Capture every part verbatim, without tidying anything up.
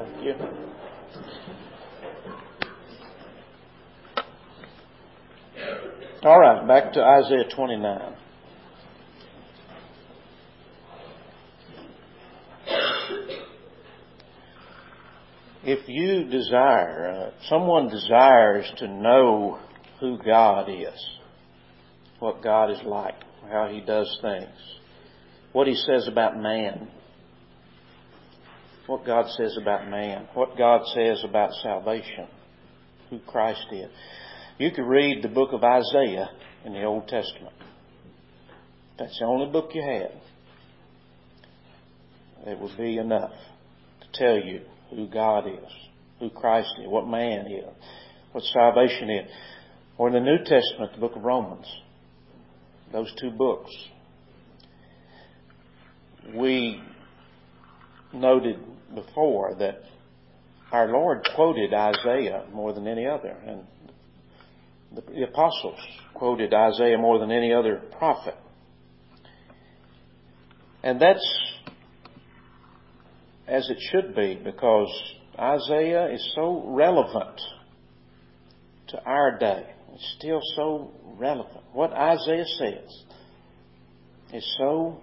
Thank you. All right, back to Isaiah twenty-nine. If you desire, uh, someone desires to know who God is, what God is like, how He does things, what He says about man, what God says about man, what God says about salvation, who Christ is. You could read the book of Isaiah in the Old Testament. That's the only book you had. It would be enough to tell you who God is, who Christ is, what man is, what salvation is. Or in the New Testament, the book of Romans. Those two books. We noted before that our Lord quoted Isaiah more than any other. And the apostles quoted Isaiah more than any other prophet. And that's as it should be, because Isaiah is so relevant to our day. It's still so relevant. What Isaiah says is so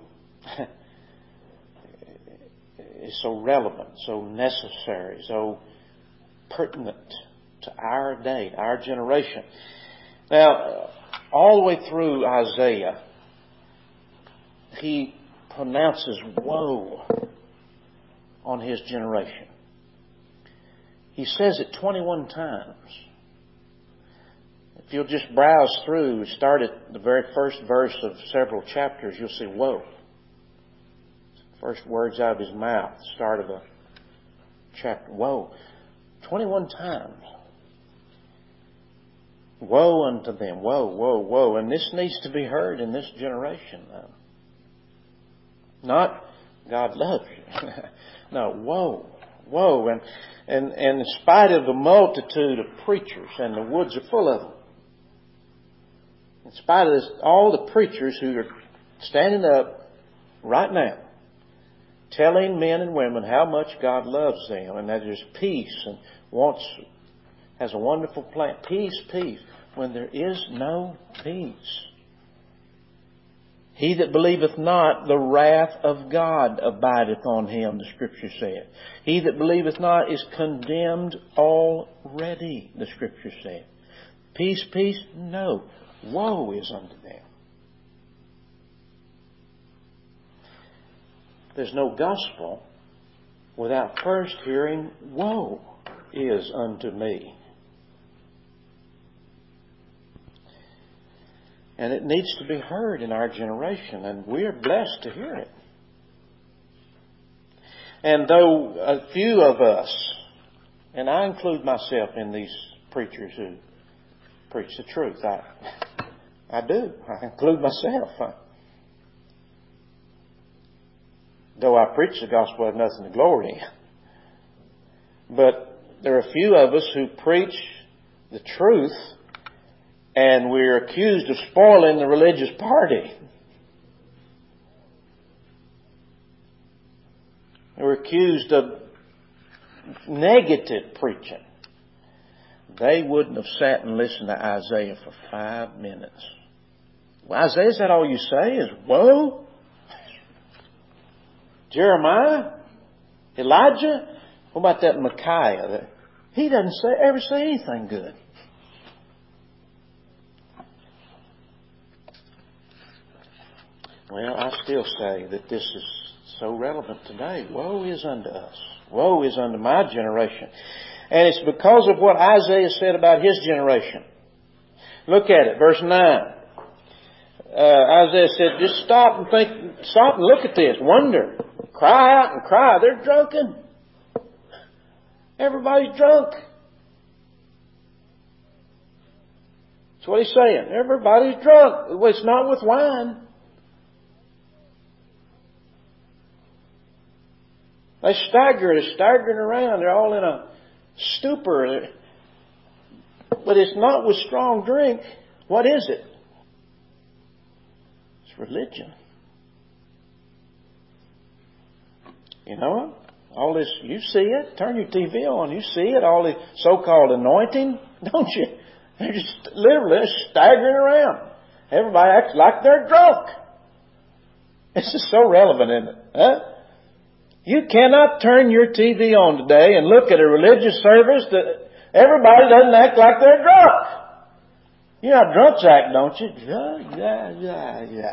is so relevant, so necessary, so pertinent to our day, our generation. Now, all the way through Isaiah, he pronounces woe on his generation. He says it twenty-one times. If you'll just browse through, start at the very first verse of several chapters, you'll see woe. First words out of his mouth, start of a chapter. Woe. twenty-one times. Woe unto them. Woe, woe, woe. And this needs to be heard in this generation. Not, God loves you. No, woe, woe. And, and, and in spite of the multitude of preachers, and the woods are full of them, in spite of this, all the preachers who are standing up right now, telling men and women how much God loves them, and that there's peace, and wants, has a wonderful plan. Peace, peace, when there is no peace. He that believeth not, the wrath of God abideth on him, the Scripture said. He that believeth not is condemned already, the Scripture said. Peace, peace, no. Woe is unto them. There's no gospel without first hearing, woe is unto me. And it needs to be heard in our generation, and we're blessed to hear it. And though a few of us, and I include myself in these preachers who preach the truth, I, I do. I include myself. I, though I preach the gospel, I have nothing to glory in. But there are a few of us who preach the truth, and we're accused of spoiling the religious party. We're accused of negative preaching. They wouldn't have sat and listened to Isaiah for five minutes. Well, Isaiah, is that all you say is woe? Jeremiah? Elijah? What about that Micaiah? He doesn't say, ever say anything good. Well, I still say that this is so relevant today. Woe is unto us. Woe is unto my generation. And it's because of what Isaiah said about his generation. Look at it, verse nine. Uh, Isaiah said, just stop and think, stop and look at this. Wonder. Cry out and cry. They're drunken. Everybody's drunk. That's what he's saying. Everybody's drunk. Well, it's not with wine. They stagger, they're staggering around, they're all in a stupor. But it's not with strong drink. What is it? It's religion. You know? All this, you see it. Turn your T V on. You see it. All the so-called anointing, don't you? They're just literally staggering around. Everybody acts like they're drunk. This is so relevant, isn't it? Huh? You cannot turn your T V on today and look at a religious service that everybody doesn't act like they're drunk. You know how drunks act, don't you? Yeah, yeah, yeah, yeah.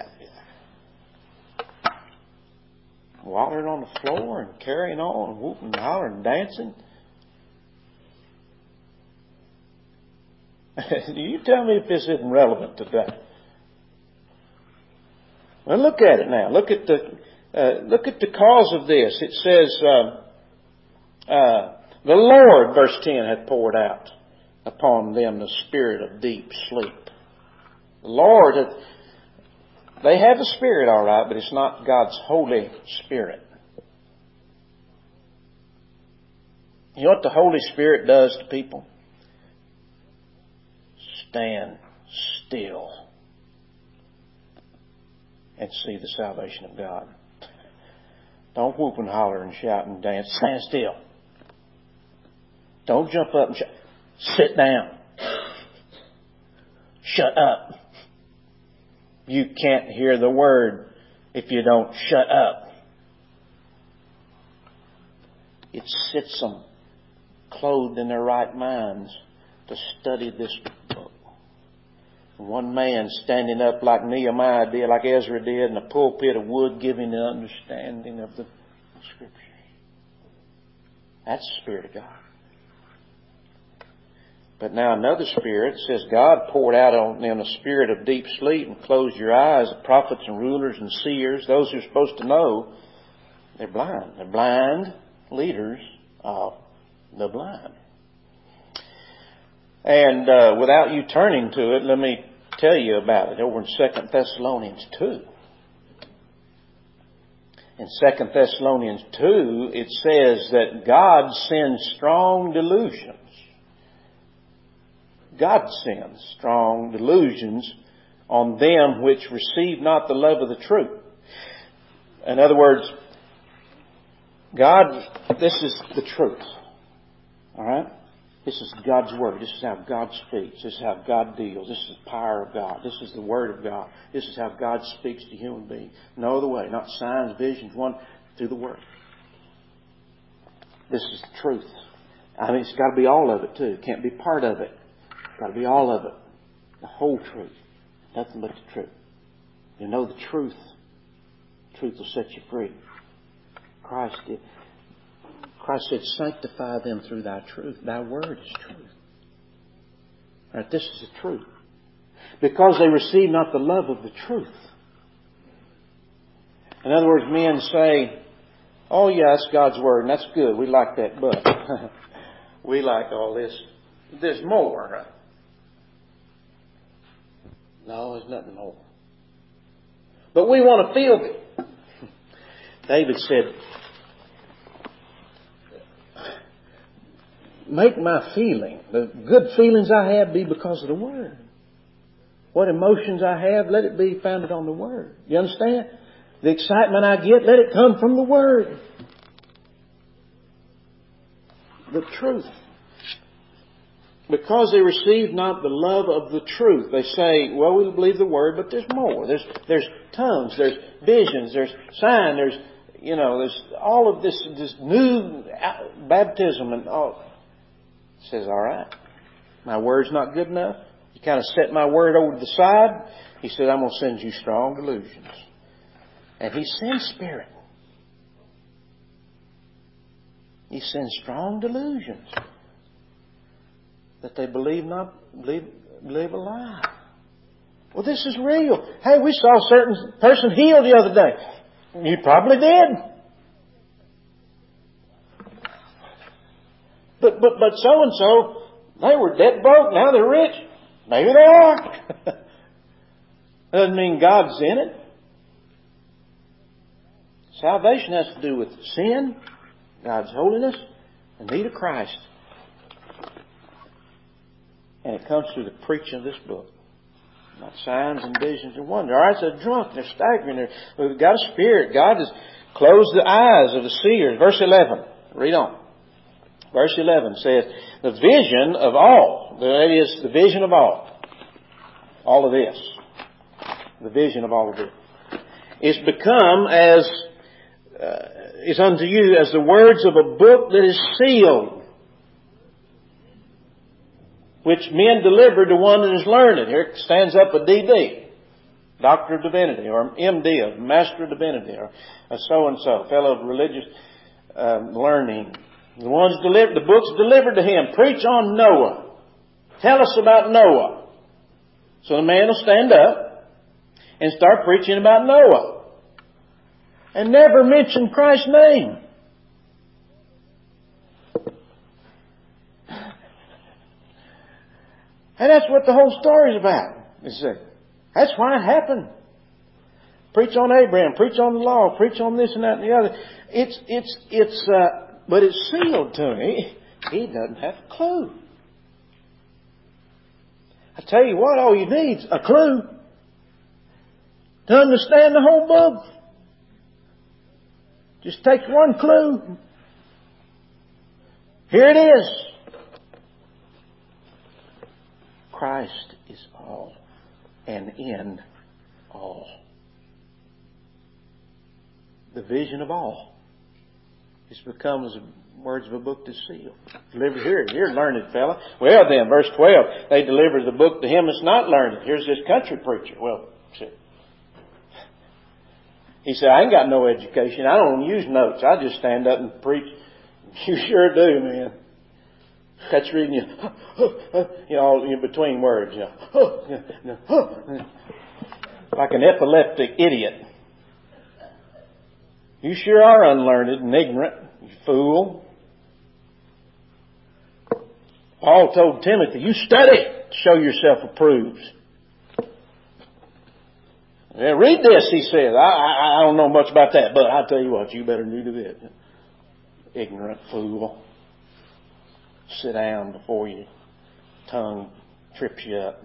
Wallowing on the floor and carrying on and whooping and hollering and dancing. You tell me if this isn't relevant today. Well, look at it now. Look at the uh, look at the cause of this. It says, uh, uh, "The Lord," verse ten, "hath poured out upon them the spirit of deep sleep." The Lord hath. They have a spirit, all right, but it's not God's Holy Spirit. You know what the Holy Spirit does to people? Stand still and see the salvation of God. Don't whoop and holler and shout and dance. Stand still. Don't jump up and shout. Sit down. Shut up. You can't hear the word if you don't shut up. It sits them clothed in their right minds to study this book. One man standing up like Nehemiah did, like Ezra did, in a pulpit of wood, giving the understanding of the Scriptures. That's the Spirit of God. But now another spirit says God poured out on them a spirit of deep sleep and closed your eyes. The prophets and rulers and seers, those who are supposed to know, they're blind. They're blind leaders of the blind. And uh, without you turning to it, let me tell you about it over in Second Thessalonians two. In Second Thessalonians two, it says that God sends strong delusions. God sends strong delusions on them which receive not the love of the truth. In other words, God, this is the truth. All right? This is God's Word. This is how God speaks. This is how God deals. This is the power of God. This is the Word of God. This is how God speaks to human beings. No other way. Not signs, visions, one through the Word. This is the truth. I mean, it's got to be all of it too. It can't be part of it. It's got to be all of it. The whole truth. Nothing but the truth. You know the truth. The truth will set you free. Christ did. Christ said, sanctify them through thy truth. Thy word is truth. All right, this is the truth. Because they receive not the love of the truth. In other words, men say, oh yeah, that's God's word, and that's good. We like that, but we like all this. There's more. No, there's nothing more. But we want to feel good. David said, make my feeling, the good feelings I have, be because of the Word. What emotions I have, let it be founded on the Word. You understand? The excitement I get, let it come from the Word. The truth. Because they receive not the love of the truth. They say, well, we believe the Word, but there's more. There's there's tongues, there's visions, there's sign, there's, you know, there's all of this, this new baptism and all. It says, all right, my Word's not good enough. You kind of set my Word over to the side. He said, I'm going to send you strong delusions. And He sends Spirit. He sends strong delusions. That they believe not, believe, believe a lie. Well, this is real. Hey, we saw a certain person healed the other day. You probably did. But, but, but so and so, they were dead broke. Now they're rich. Maybe they are. Doesn't mean God's in it. Salvation has to do with sin, God's holiness, and need of Christ. And it comes through the preaching of this book. Not signs and visions and wonder. All right, so they're drunk, they're staggering, they're, they've got a spirit. God has closed the eyes of the seers. Verse eleven, read on. Verse eleven says, the vision of all, that is, the vision of all, all of this, the vision of all of it, is become as, uh, is unto you as the words of a book that is sealed, which men deliver to one that is learned. Here stands up a D D, Doctor of Divinity, or M D, a Master of Divinity, or a so-and-so, fellow of religious um, learning. The ones delivered, the books delivered to him. Preach on Noah. Tell us about Noah. So the man will stand up and start preaching about Noah. And never mention Christ's name. And that's what the whole story is about. You see. That's why it happened. Preach on Abraham, preach on the law, preach on this and that and the other. It's, it's, it's, uh, but it's sealed to him. He, he doesn't have a clue. I tell you what, all you need is a clue to understand the whole book. Just takes one clue. Here it is. Christ is all and in all. The vision of all. It's become as words of a book that's sealed. Delivered here. You're a learned fella. Well then, verse twelve, they deliver the book to him that's not learned. Here's this country preacher. Well, see. He said, I ain't got no education. I don't use notes. I just stand up and preach. You sure do, man. That's reading you, you know, in between words, you know, like an epileptic idiot. You sure are unlearned and ignorant, you fool. Paul told Timothy, you study to show yourself approved. Yeah, read this, he says. I, I, I don't know much about that, but I'll tell you what, you better do it. Ignorant fool. Sit down before your tongue trips you up.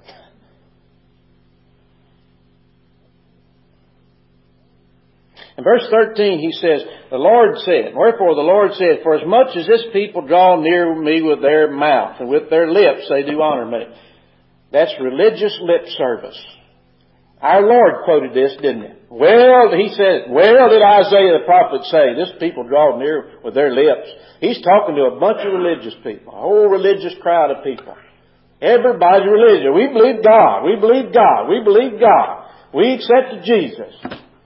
In verse thirteen he says, the Lord said, wherefore the Lord said, for as much as this people draw near me with their mouth and with their lips they do honor me. That's religious lip service. Our Lord quoted this, didn't he? Well, he said, well did Isaiah the prophet say, this people draw near with their lips. He's talking to a bunch of religious people, a whole religious crowd of people. Everybody's religious. We believe God. We believe God. We believe God. We accepted Jesus.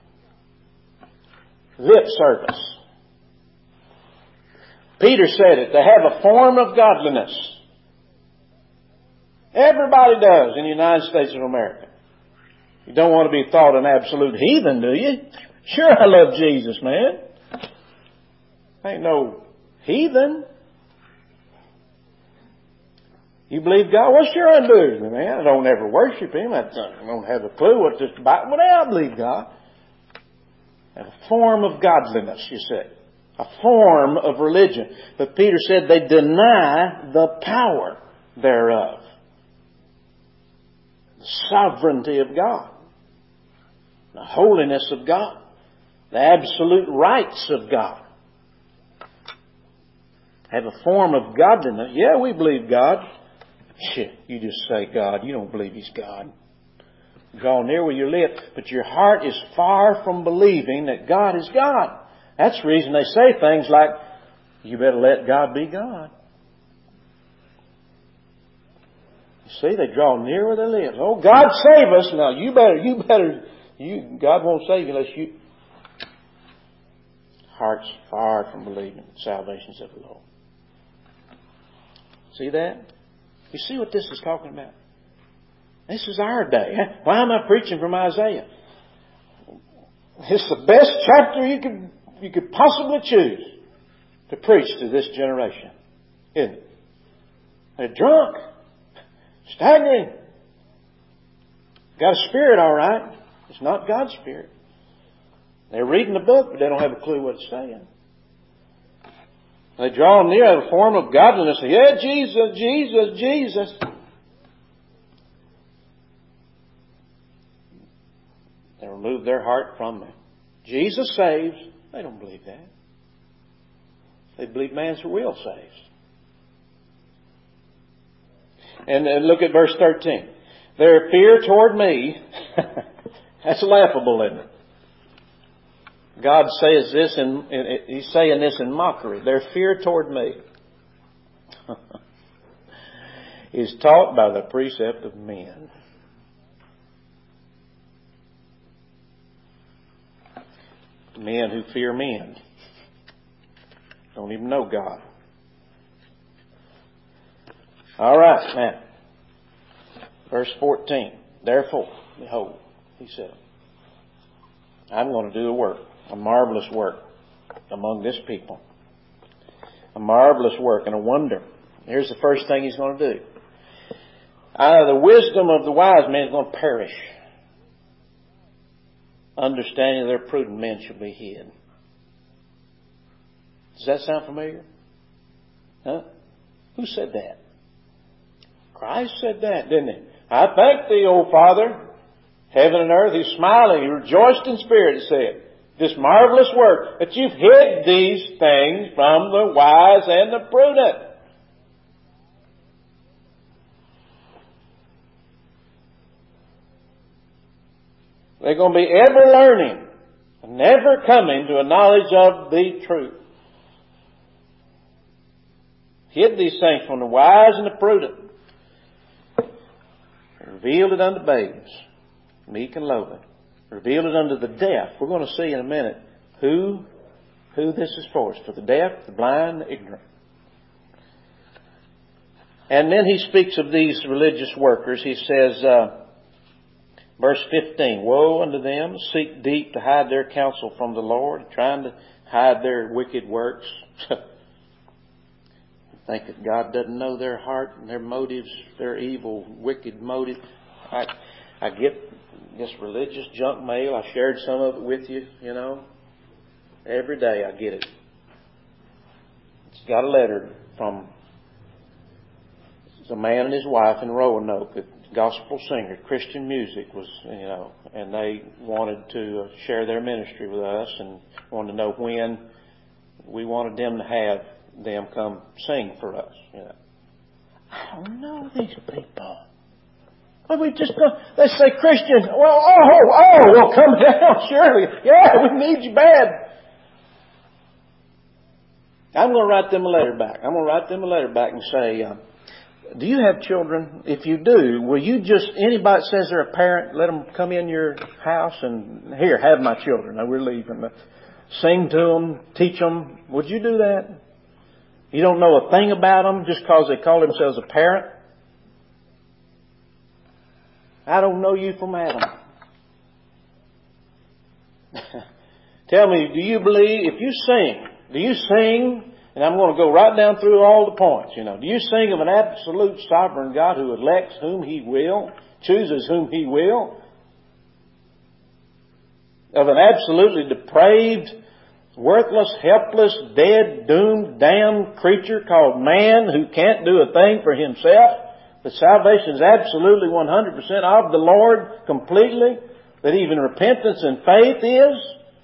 Lip service. Peter said it. They have a form of godliness. Everybody does in the United States of America. You don't want to be thought an absolute heathen, do you? Sure, I love Jesus, man. Ain't no heathen. You believe God? Well, sure I do, man. I don't ever worship Him. I don't have a clue what this Bible. Well, I believe God. A form of godliness, you say. A form of religion. But Peter said they deny the power thereof. The sovereignty of God. The holiness of God. The absolute rights of God. Have a form of godliness. Yeah, we believe God. Shit, you just say God. You don't believe He's God. Draw near with your lip, but your heart is far from believing that God is God. That's the reason they say things like, you better let God be God. You see, they draw near with their lips. Oh, God save us. Now, you better, you better, you, God won't save you unless you... Heart's far from believing salvation's of the Lord. See that? You see what this is talking about? This is our day. Why am I preaching from Isaiah? It's the best chapter you could you could possibly choose to preach to this generation, isn't it? They're drunk, staggering. Got a spirit, all right. It's not God's spirit. They're reading the book, but they don't have a clue what it's saying. They draw near a form of godliness. Yeah, Jesus, Jesus, Jesus. remove their heart from me. Jesus saves. They don't believe that. They believe man's will saves. And, and look at verse thirteen. Their fear toward me, that's laughable, isn't it? God says this, and He's saying this in mockery. Their fear toward me is taught by the precept of men. Men who fear men don't even know God. All right, now, verse fourteen. Therefore, behold, He said, I'm going to do a work, a marvelous work among this people. A marvelous work and a wonder. Here's the first thing He's going to do. Out of the wisdom of the wise men is going to perish. Understanding of their prudent men shall be hid. Does that sound familiar? Huh? Who said that? Christ said that, didn't He? I thank Thee, O Father, heaven and earth. He's smiling. He rejoiced in spirit, it said. This marvelous work, that You've hid these things from the wise and the prudent. They're going to be ever learning and never coming to a knowledge of the truth. Hid these things from the wise and the prudent. Revealed it unto babes, meek and lowly. Revealed it unto the deaf. We're going to see in a minute who, who this is for. It's for the deaf, the blind, the ignorant. And then He speaks of these religious workers. He says, uh, verse fifteen, woe unto them, seek deep to hide their counsel from the Lord, trying to hide their wicked works. Think that God doesn't know their heart and their motives, their evil, wicked motives. I, I get this religious junk mail. I shared some of it with you, you know. Every day I get it. It's got a letter from a man and his wife in Roanoke, a gospel singer, Christian music was, you know, and they wanted to share their ministry with us and wanted to know when we wanted them to have them come sing for us. You know. I don't know these people. Well, we just go, they say Christians. Well, oh, oh, well, come down, surely. Yeah, we need you bad. I'm going to write them a letter back. I'm going to write them a letter back and say, uh, do you have children? If you do, will you just, anybody that says they're a parent, let them come in your house and, here, have my children. Now, we're leaving. Sing to them, teach them. Would you do that? You don't know a thing about them just because they call themselves a parent? I don't know you from Adam. Tell me, do you believe, if you sing, do you sing, and I'm going to go right down through all the points, you know, do you sing of an absolute sovereign God who elects whom He will, chooses whom He will, of an absolutely depraved, worthless, helpless, dead, doomed, damned creature called man who can't do a thing for himself? That salvation is absolutely one hundred percent of the Lord completely? That even repentance and faith is?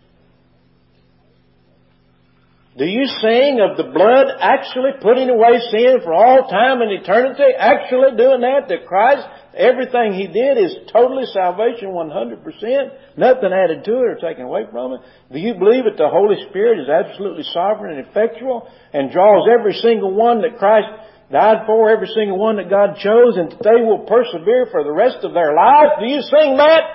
Do you sing of the blood actually putting away sin for all time and eternity? Actually doing that? That Christ, everything He did is totally salvation, one hundred percent. Nothing added to it or taken away from it. Do you believe that the Holy Spirit is absolutely sovereign and effectual and draws every single one that Christ died for, every single one that God chose, and that they will persevere for the rest of their life? Do you sing that?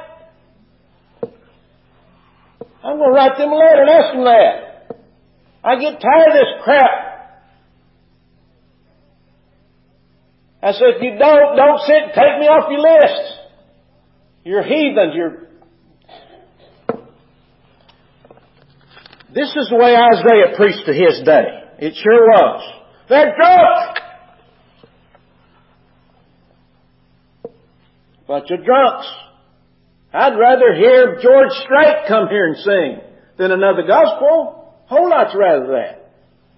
I'm going to write them a letter and ask them that. I get tired of this crap. I said, if you don't, don't sit, take me off your list. You're heathens. You're. This is the way Isaiah preached to his day. It sure was. They're drunk. Bunch of drunks. I'd rather hear George Strait come here and sing than another gospel. Whole lot's rather that.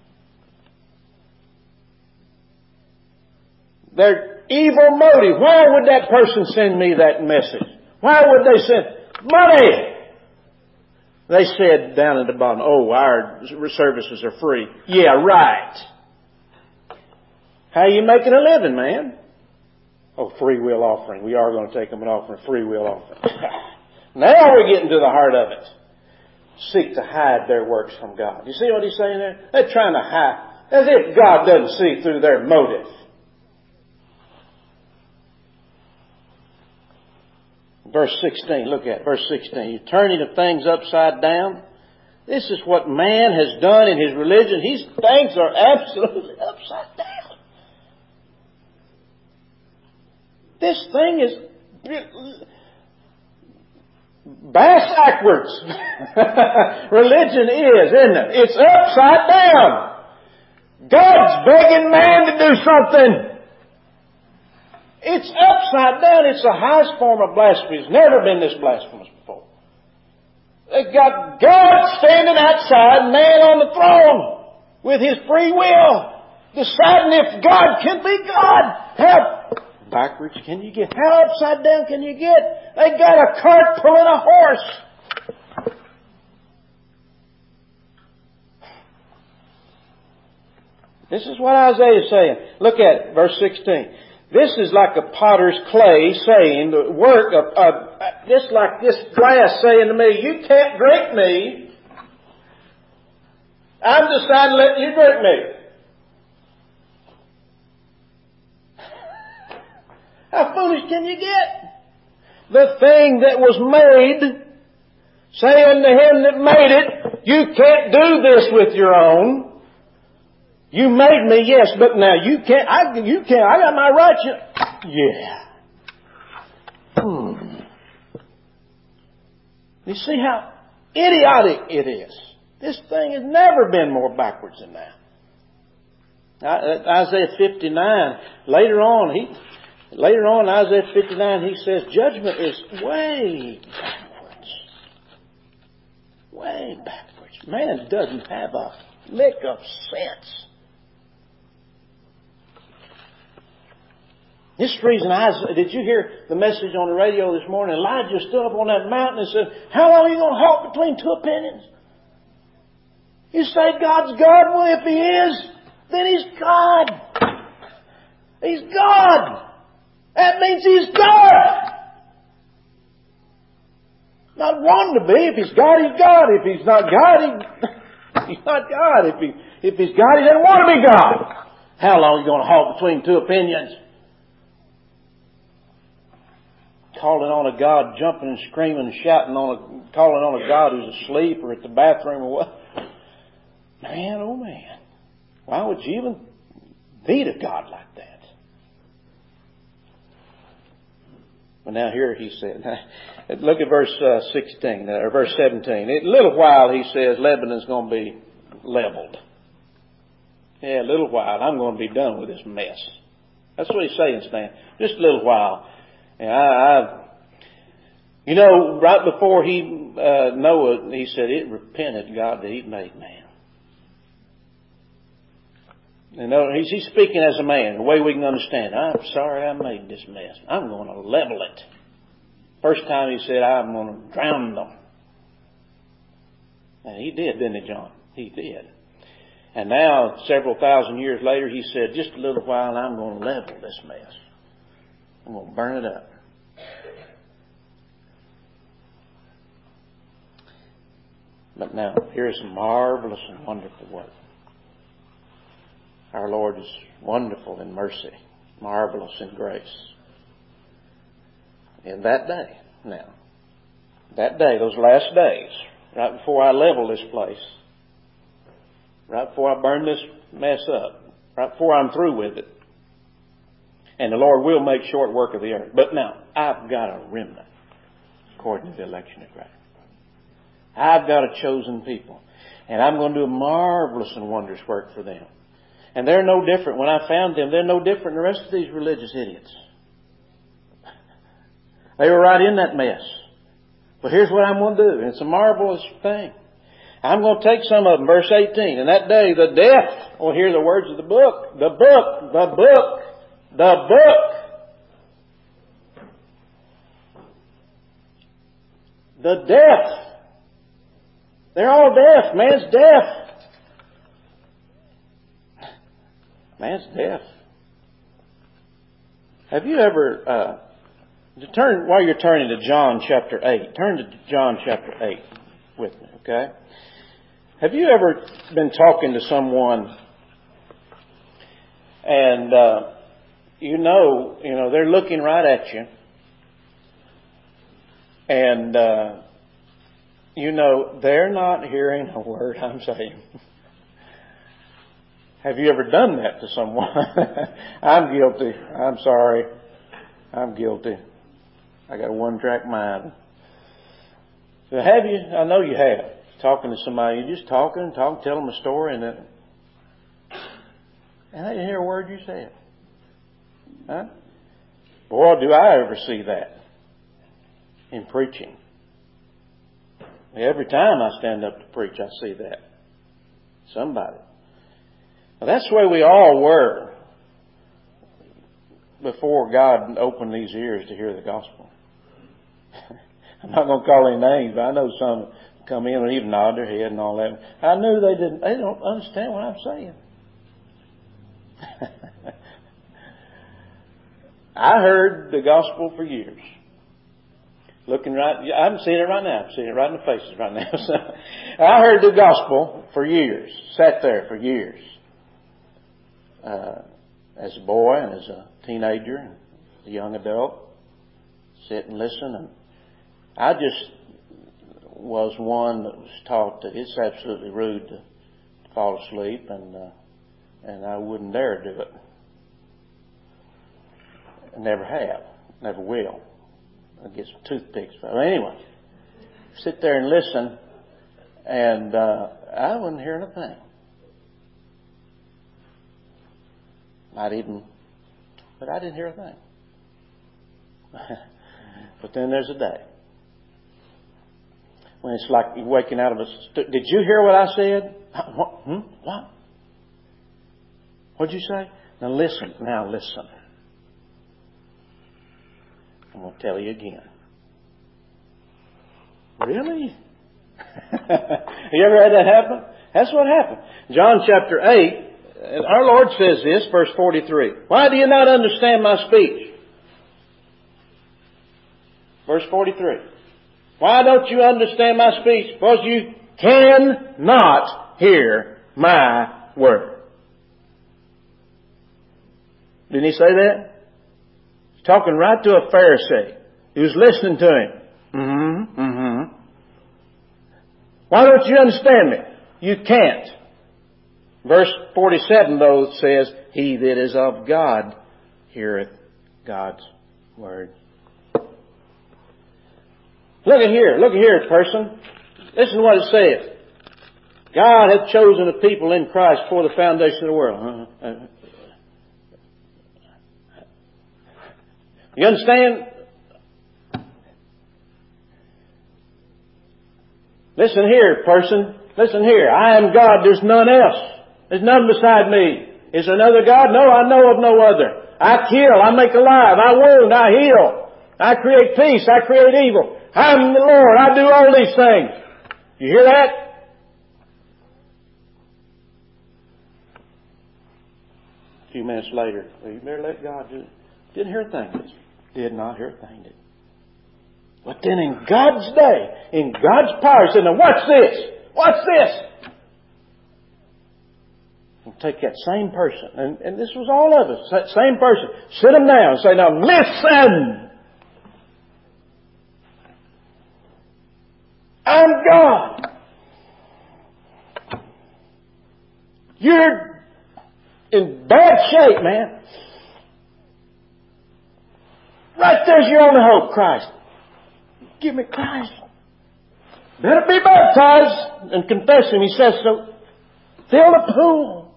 Their evil motive. Why would that person send me that message? Why would they send money? They said down at the bottom, oh, our services are free. Yeah, right. How are you making a living, man? Oh, free will offering. We are going to take them an offering, free will offering. Now we're getting to the heart of it. Seek to hide their works from God. You see what he's saying there? They're trying to hide, as if God doesn't see through their motive. Verse sixteen, look at it, verse sixteen. You're turning the things upside down. This is what man has done in his religion. His things are absolutely upside down. This thing is backwards. Religion is, isn't it? It's upside down. God's begging man to do something. It's upside down. It's the highest form of blasphemy. It's never been this blasphemous before. They've got God standing outside, man on the throne with His free will, deciding if God can be God. How backwards can you get? How upside down can you get? They got a cart pulling a horse. This is what Isaiah is saying. Look at it, verse sixteen. This is like a potter's clay saying, the work of, of just like this glass saying to me, you can't drink me. I'm deciding to let you drink me. How foolish can you get? The thing that was made, saying to him that made it, you can't do this with your own. You made me, yes, but now you can't, I, you can't, I got my rights. Yeah. Hmm. You see how idiotic it is. This thing has never been more backwards than that. Isaiah fifty-nine, later on, he, later on in Isaiah fifty-nine, he says judgment is way backwards. Way backwards. Man doesn't have a lick of sense. This reason, I, did you hear the message on the radio this morning? Elijah stood up on that mountain and said, how long are you going to halt between two opinions? You say God's God? Well, if He is, then He's God. He's God. That means He's God. Not wanting to be. If He's God, He's God. If He's not God, he, He's not God. If, he, if He's God, He doesn't want to be God. How long are you going to halt between two opinions? Calling on a God, jumping and screaming and shouting on a, calling on a God who's asleep or at the bathroom or what? Man, oh man. Why would you even need a God like that? But now here he said, look at verse uh, sixteen, or verse seventeen. In a little while, he says, Lebanon's going to be leveled. Yeah, a little while, I'm going to be done with this mess. That's what he's saying, Stan. Just a little while. And I, I, you know, right before he, uh, Noah, he said, it repented God that He made man. You know, he's, he's speaking as a man, the way we can understand. I'm sorry I made this mess. I'm going to level it. First time he said, I'm going to drown them. And he did, didn't he, John? He did. And now, several thousand years later, he said, just a little while, I'm going to level this mess. I'm going to burn it up. But now, here's a marvelous and wonderful work. Our Lord is wonderful in mercy, marvelous in grace. In that day, now, that day, those last days, right before I level this place, right before I burn this mess up, right before I'm through with it, and the Lord will make short work of the earth. But now, I've got a remnant, according to the election of Christ. I've got a chosen people. And I'm going to do a marvelous and wondrous work for them. And they're no different. When I found them, they're no different than the rest of these religious idiots. They were right in that mess. But here's what I'm going to do. And it's a marvelous thing. I'm going to take some of them. Verse eighteen. And that day, the deaf will hear the words of the book. The book. The book. The book. The deaf They're all deaf. Man's deaf. Man's deaf. Have you ever, uh, to turn, while you're turning to John chapter eight, turn to John chapter eight with me, okay? Have you ever been talking to someone and, uh, you know, you know, they're looking right at you and, uh, you know, they're not hearing a word I'm saying. Have you ever done that to someone? I'm guilty. I'm sorry. I'm guilty. I got a one-track mind. So have you? I know you have. Talking to somebody, you're just talking, talking, tell them a story, and then, and they didn't hear a word you said. Huh? Boy, do I ever see that in preaching. Every time I stand up to preach, I see that. Somebody. Now, that's the way we all were before God opened these ears to hear the gospel. I'm not going to call any names, but I know some come in and even nod their head and all that. I knew they didn't. They don't understand what I'm saying. I heard the gospel for years. Looking right, I'm seeing it right now. I'm seeing it right in the faces right now. So, I heard the gospel for years. Sat there for years. Uh, as a boy and as a teenager and a young adult, sit and listen. And I just was one that was taught that it's absolutely rude to fall asleep, and uh, and I wouldn't dare do it. I never have, never will. I'll get some toothpicks. But anyway, sit there and listen, and uh, I wouldn't hear a thing. Not even, but I didn't hear a thing. But then there's a day when it's like you're waking out of a... St- Did you hear what I said? What? Hmm? What? What'd you say? Now listen. Now listen. I'm going to tell you again. Really? You ever had that happen? That's what happened. John chapter eight, our Lord says this, verse forty-three. Why do you not understand my speech? Verse forty-three. Why don't you understand my speech? Because you cannot hear my word. Didn't he say that? He's talking right to a Pharisee. He was listening to him. Mm-hmm, mm-hmm. Why don't you understand me? You can't. Verse forty-seven, though, says, he that is of God heareth God's word. Look at here. Look at here, person. Listen to what it says. God hath chosen a people in Christ for the foundation of the world. Uh-huh. You understand? Listen here, person. Listen here. I am God. There's none else. There's none beside me. Is there another God? No, I know of no other. I kill. I make alive. I wound. I heal. I create peace. I create evil. I'm the Lord. I do all these things. You hear that? A few minutes later, well, you better let God do it. Didn't hear a thing. Did not hear a thing. Did. But then in God's day, in God's power, he said, now watch this. Watch this. And take that same person, and, and this was all of us, that same person, sit them down and say, now listen. I'm God. You're in bad shape, man. Right there's your only hope, Christ. Give me Christ. Better be baptized and confess Him. He says so. Fill the pool.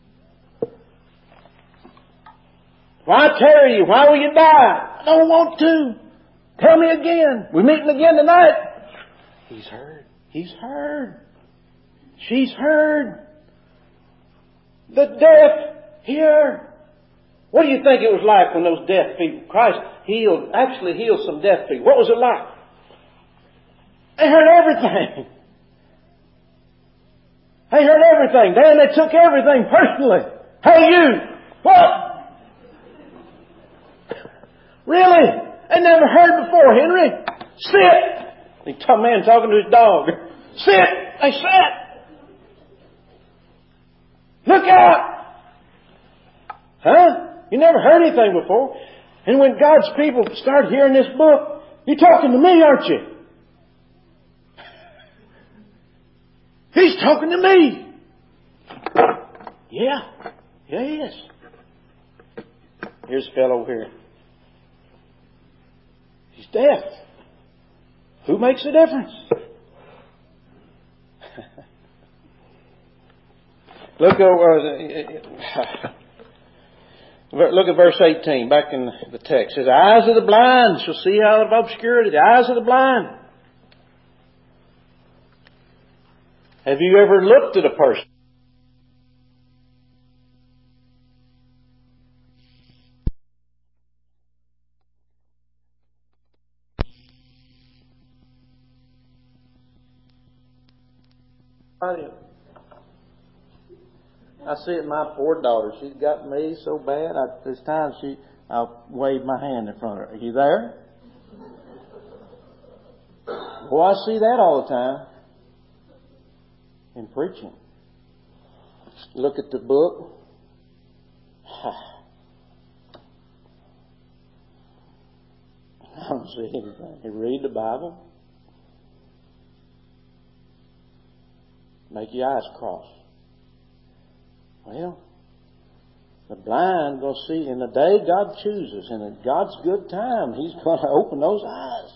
Why tarry you? Why will you die? I don't want to. Tell me again. We're meeting again tonight. He's heard. He's heard. She's heard. The deaf hear. What do you think it was like when those deaf people, Christ healed, actually healed some deaf people? What was it like? They heard everything. They heard everything. Dan, they took everything personally. Hey, you! What? Really? They never heard before, Henry. Sit! The man talking to his dog. Sit! They sat! Look out! Huh? You never heard anything before. And when God's people start hearing this book, you're talking to me, aren't you? He's talking to me. Yeah. Yeah, he is. Here's a fellow over here. He's deaf. Who makes a difference? Look over. Look at verse eighteen, back in the text. It says, "The eyes of the blind shall see out of obscurity." The eyes of the blind. Have you ever looked at a person? I see it in my poor daughter. She's got me so bad. I, there's times she, I'll wave my hand in front of her. Are you there? Well, I see that all the time in preaching. Look at the book. I don't see anything. You read the Bible. Make your eyes cross. Well, the blind will see in the day God chooses, and in God's good time, He's going to open those eyes.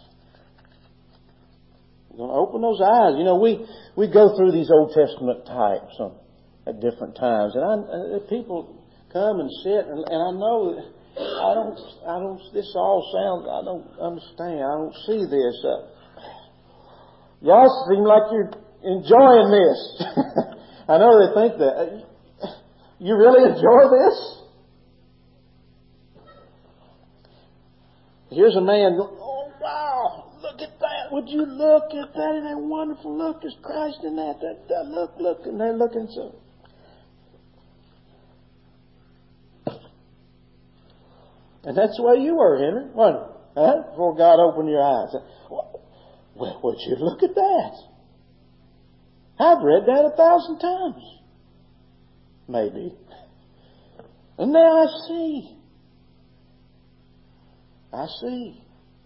He's going to open those eyes. You know, we, we go through these Old Testament types on, at different times, and I, uh, people come and sit, and, and I know that I don't, I don't. This all sounds. I don't understand. I don't see this. Uh, y'all seem like you're enjoying this. I know they think that. You really enjoy this? Here's a man going, "Oh, wow, look at that. Would you look at that? Isn't that wonderful? Look, there's Christ in that. that, that look, look." And they're looking so. And that's the way you were, Henry, wasn't it? Huh? Before God opened your eyes. Well, would you look at that? I've read that a thousand times. Maybe. And now I see. I see.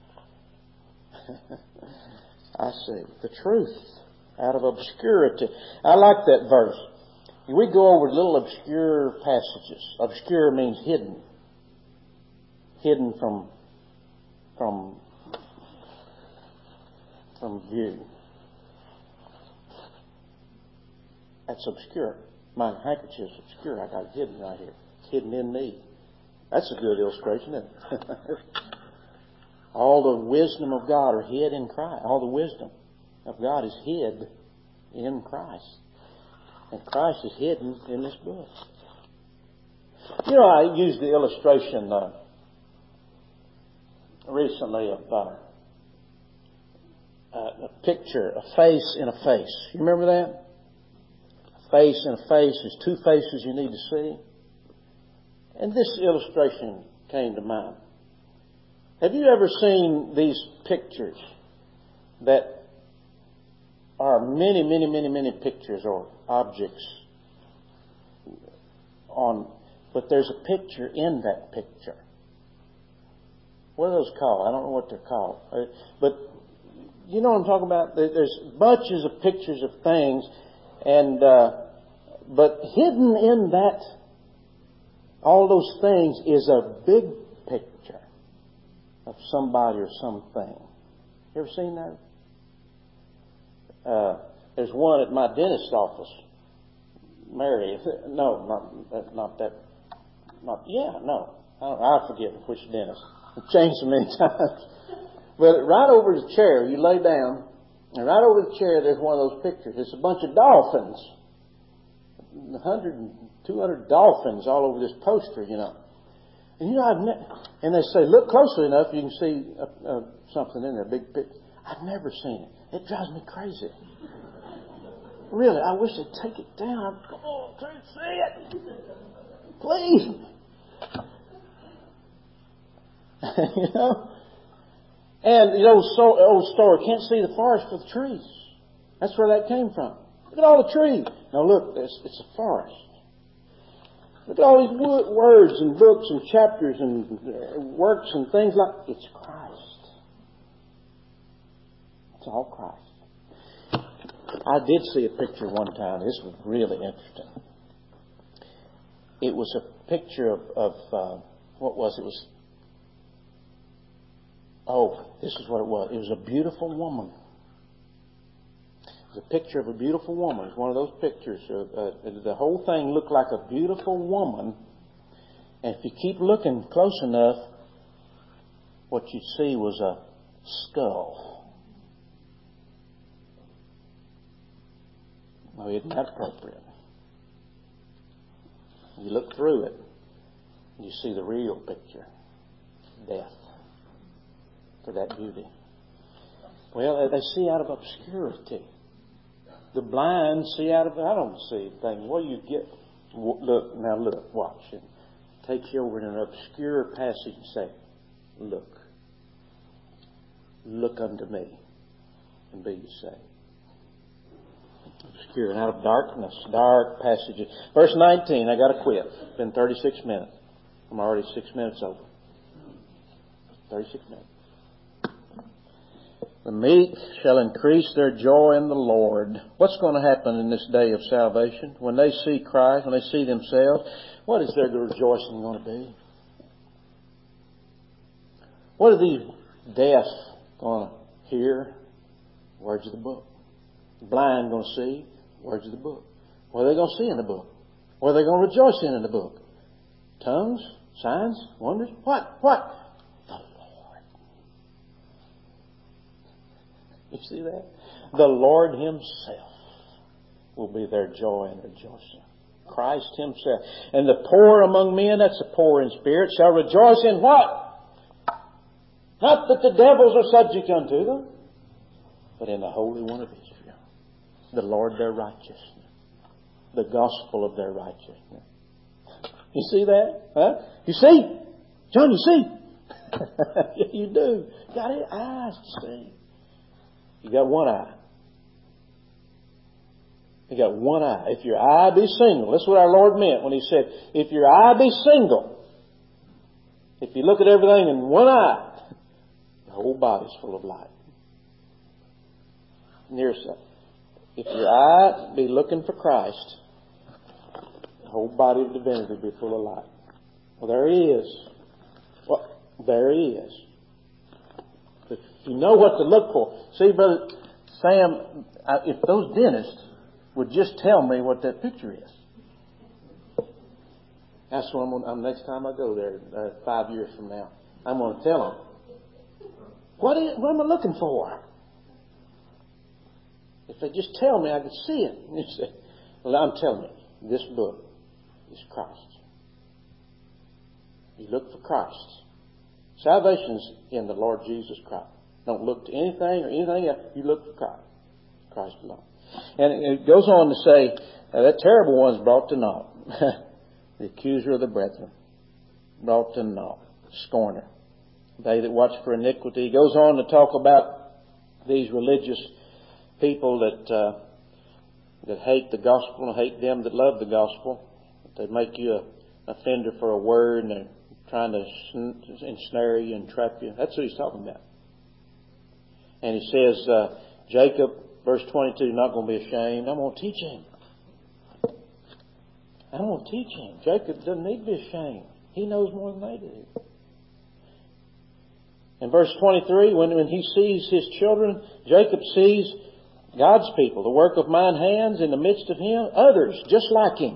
I see. The truth out of obscurity. I like that verse. We go over little obscure passages. Obscure means hidden. Hidden from, from, from view. That's obscure. My handkerchief's obscure. I got it hidden right here. It's hidden in me. That's a good illustration, isn't it? All the wisdom of God are hid in Christ. All the wisdom of God is hid in Christ. And Christ is hidden in this book. You know, I used the illustration uh, recently of uh, uh, a picture, a face in a face. You remember that? Face in a face is two faces you need to see. And this illustration came to mind. Have you ever seen these pictures that are many, many, many, many pictures or objects on, but there's a picture in that picture? What are those called? I don't know what they're called. But you know what I'm talking about? There's bunches of pictures of things, and uh, but hidden in that, all those things, is a big picture of somebody or something. You ever seen that? Uh, there's one at my dentist's office. Mary, no, not not that, not yeah, no. I, don't, I forget which dentist. I've changed so many times. But right over the chair, you lay down, and right over the chair, there's one of those pictures. It's a bunch of dolphins. one hundred, two hundred dolphins all over this poster, you know. And you know, I've ne- and they say, look closely enough, you can see uh, uh, something in there, big picture. I've never seen it. It drives me crazy. Really, I wish they'd take it down. Come on, can't see it. Please. You know? And the old, so, old story, can't see the forest for the trees. That's where that came from. Look at all the trees. Now look, it's, it's a forest. Look at all these wo- words and books and chapters and uh, works and things like... It's Christ. It's all Christ. I did see a picture one time. This was really interesting. It was a picture of... of uh, what was it? It was... Oh, this is what it was. It was a beautiful woman. It was a picture of a beautiful woman. It was one of those pictures. Uh, uh, the whole thing looked like a beautiful woman. And if you keep looking close enough, what you'd see was a skull. Now, isn't that appropriate? You look through it, you see the real picture. Death. For that beauty. Well, they see out of obscurity. The blind see out of, I don't see anything. What do you get? Look, now look, watch. It takes you over in an obscure passage and say, look. Look unto me and be ye saved. Obscure and out of darkness, dark passages. Verse nineteen, I got to quit. It's been thirty-six minutes. I'm already six minutes over. thirty-six minutes. The meek shall increase their joy in the Lord. What's going to happen in this day of salvation? When they see Christ, when they see themselves, what is their rejoicing going to be? What are these deaf going to hear? Words of the book. The blind going to see? Words of the book. What are they going to see in the book? What are they going to rejoice in in the book? Tongues? Signs? Wonders? What? What? You see that? The Lord Himself will be their joy and rejoicing. Christ Himself. And the poor among men, that's the poor in spirit, shall rejoice in what? Not that the devils are subject unto them, but in the Holy One of Israel. The Lord their righteousness. The gospel of their righteousness. You see that? Huh? You see? John, you see? You do. You got eyes to see. You got one eye. You got one eye. If your eye be single, that's what our Lord meant when He said, if your eye be single, if you look at everything in one eye, the whole body's full of light. Near that. If your eye be looking for Christ, the whole body of divinity will be full of light. Well, there He is. Well, there He is. You know what to look for. See, Brother Sam, if those dentists would just tell me what that picture is. That's what I'm going to, next time I go there, uh, five years from now, I'm going to tell them. What, is, what am I looking for? If they just tell me, I can see it. You say, well, I'm telling you, this book is Christ. You look for Christ. Salvation's in the Lord Jesus Christ. Don't look to anything or anything else. You look for Christ. Christ alone. And it goes on to say, uh, that terrible one's brought to naught. The accuser of the brethren. Brought to naught. Scorner. They that watch for iniquity. He goes on to talk about these religious people that uh, that hate the gospel and hate them that love the gospel. They make you an offender for a word and they're trying to ensnare you and trap you. That's what he's talking about. And he says, uh, Jacob, verse twenty-two, not going to be ashamed. I'm going to teach him. I'm going to teach him. Jacob doesn't need to be ashamed. He knows more than they do. In verse twenty-three, when, when he sees his children, Jacob sees God's people, the work of mine hands in the midst of him, others just like him.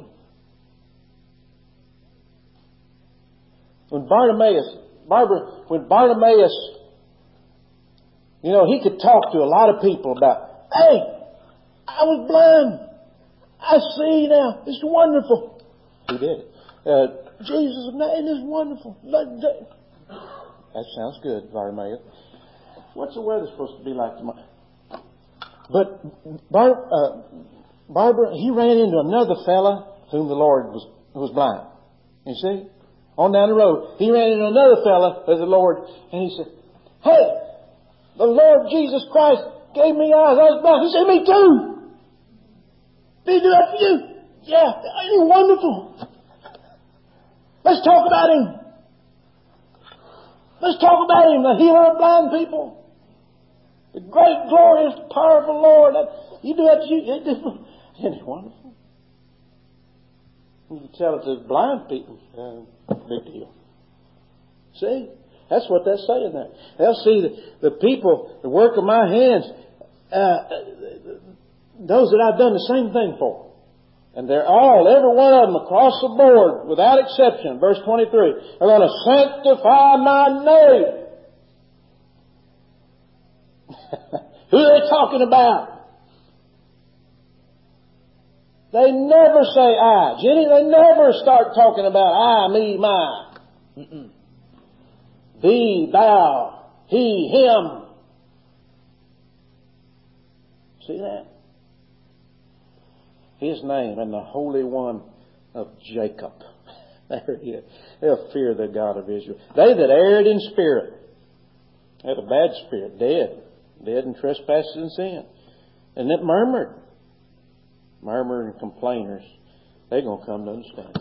When Bartimaeus, Barbara, when Bartimaeus, you know, he could talk to a lot of people about, hey, I was blind. I see now. It's wonderful. He did. Uh, Jesus' name is wonderful. That sounds good, Bartimaeus. What's the weather supposed to be like tomorrow? But Bar, uh, Barbara, he ran into another fella whom the Lord was, was blind. You see? On down the road, he ran into another fella of the Lord, and he said, hey, the Lord Jesus Christ gave me eyes. I was blind. He said, me too. Did he do that for you? Yeah. Ain't he wonderful? Let's talk about him. Let's talk about him, the healer of blind people. The great, glorious, powerful Lord. You do that to you. Isn't he wonderful? You can tell it to blind people. Uh, big deal. See? That's what they're saying there. They'll see the, the people, the work of my hands, uh, those that I've done the same thing for. And they're all, every one of them across the board, without exception, verse twenty-three, are going to sanctify my name. Who are they talking about? They never say I. Jenny, they never start talking about I, me, my. Mm-mm. Thee, thou, he, him. See that? His name and the Holy One of Jacob. There it is. They'll fear the God of Israel. They that erred in spirit, had a bad spirit, dead. Dead in trespasses and sin. And that murmured. Murmuring complainers. They're going to come to understand.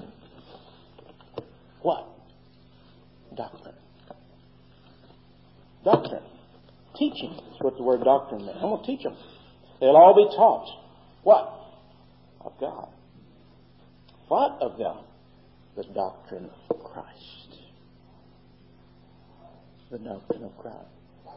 What? Doctrine. Doctrine. Teaching. That's what the word doctrine means. I'm going to teach them. They'll all be taught. What? Of God. What of God? The doctrine of Christ. The doctrine of Christ.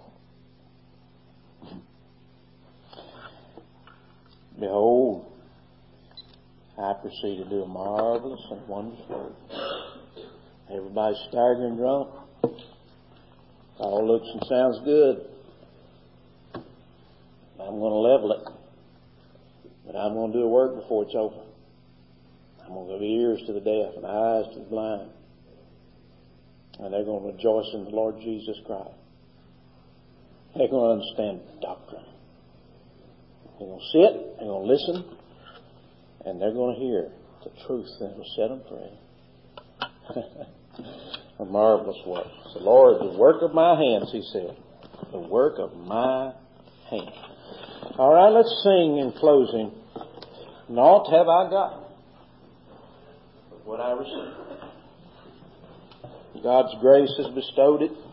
Behold, I proceed to do a marvelous and wondrous work. Everybody's staggering drunk. All looks and sounds good. I'm going to level it. But I'm going to do a work before it's over. I'm going to give ears to the deaf and eyes to the blind. And they're going to rejoice in the Lord Jesus Christ. They're going to understand doctrine. They're going to sit, they're going to listen, and they're going to hear the truth that will set them free. A marvelous work. The Lord, the work of my hands, he said. The work of my hands. All right, let's sing in closing. Naught have I got but what I received. God's grace has bestowed it.